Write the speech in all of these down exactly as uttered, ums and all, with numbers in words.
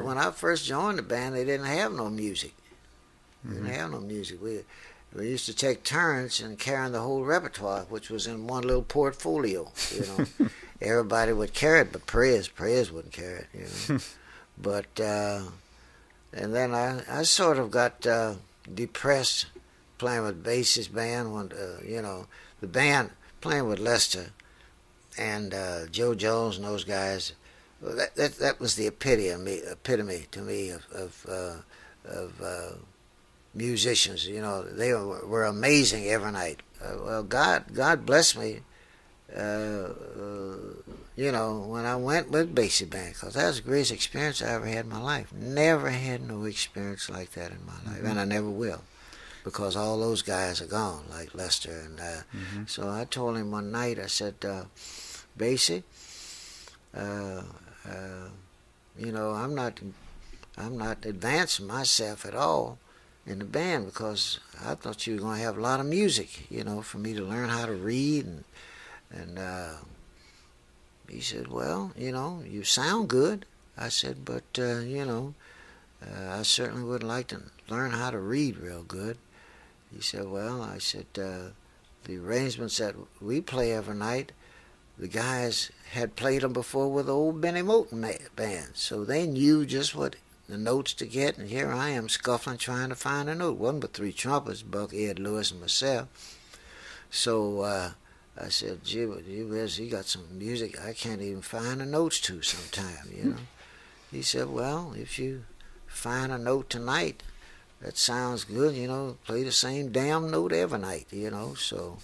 when I first joined the band, they didn't have no music. They Mm-hmm. didn't have no music. We we used to take turns in carrying the whole repertoire, which was in one little portfolio. You know, everybody would carry it, but Perez Perez wouldn't carry it. You know, but uh, and then I I sort of got uh, depressed playing with Basie's band. When uh, you know the band playing with Lester and uh, Joe Jones and those guys. Well, that, that that was the epitome epitome to me of of, uh, of uh, musicians. You know, they were, were amazing every night. Uh, well, God God bless me. Uh, uh, you know, when I went with Basie Band, because that was the greatest experience I ever had in my life. Never had no experience like that in my life, mm-hmm. and I never will, because all those guys are gone, like Lester. And uh, mm-hmm. so I told him one night, I said, uh, Basie, uh, uh, you know, I'm not, I'm not advancing myself at all in the band, because I thought you were going to have a lot of music, you know, for me to learn how to read. And and uh, he said, well, you know, you sound good. I said, but uh, you know, uh, I certainly would like to learn how to read real good. He said, well, I said, uh, the arrangements that we play every night, the guys had played them before with the old Benny Moten band, so they knew just what the notes to get, and here I am scuffling trying to find a note. It wasn't but three trumpets, Buck, Ed, Lewis, and myself. So uh, I said, gee, gee whiz, he got some music I can't even find the notes to sometime, you know. He said, well, if you find a note tonight that sounds good, you know, play the same damn note every night, you know, so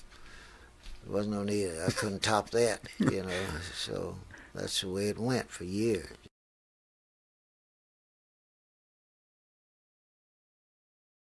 there wasn't no need. I couldn't top that, you know, so that's the way it went for years.